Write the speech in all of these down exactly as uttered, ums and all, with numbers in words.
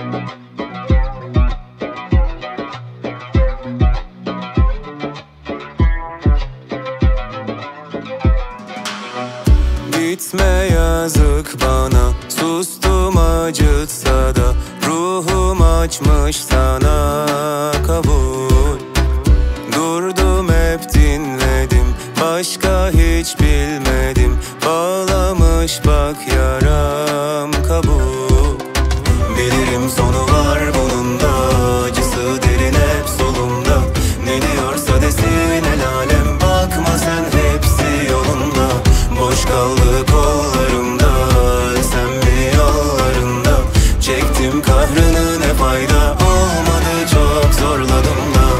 Gitme yazık bana, sustum acıtsa da ruhum açmış sana kabul. Durdum hep dinledim, başka hiç bilmedim. Bağlamış bak yaram kabul. Bilirim sonu var bunun da, acısı derin hep solumda. Ne diyorsa desin el alem, bakma sen hepsi yolunda. Boş kaldı kollarımda, sen mi yollarında? Çektim kahrını ne fayda, olmadı çok zorladım da.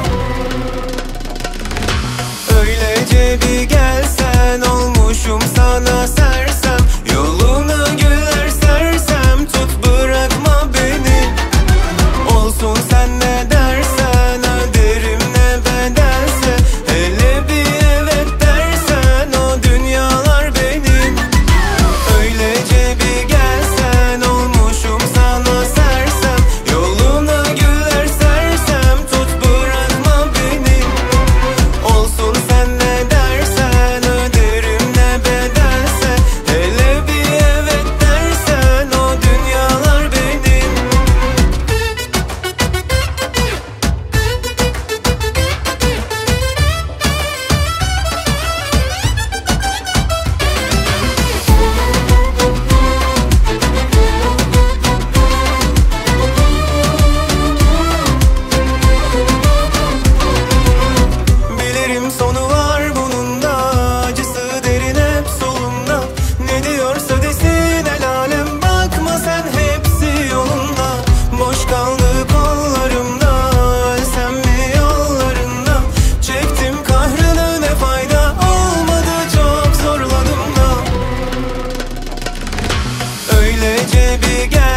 Öylece bir gelsen, olmuşum sana sersem. Yoluna güler sersem, tut bırakma beni. Olsun sen ne dersen, öderim ne bedelse. Hele bir evet dersen, o dünyalar benim. Öylece bir gelsen, olmuşum sana sersem. Yoluna güler sersem, tut bırakma beni. Olsun sen ne dersen, öderim ne bedelse. Hele bir evet dersen, o dünyalar benim. Bilirim sonu var bunun da, acısı derin hep solumda. Ne diyorsa desin el alem, bakma sen hepsi yolunda. Boş kaldı kollarımda, ölsem mi yollarında? Çektim kahrını ne fayda, olmadı çok zorladım da. Öylece bir gel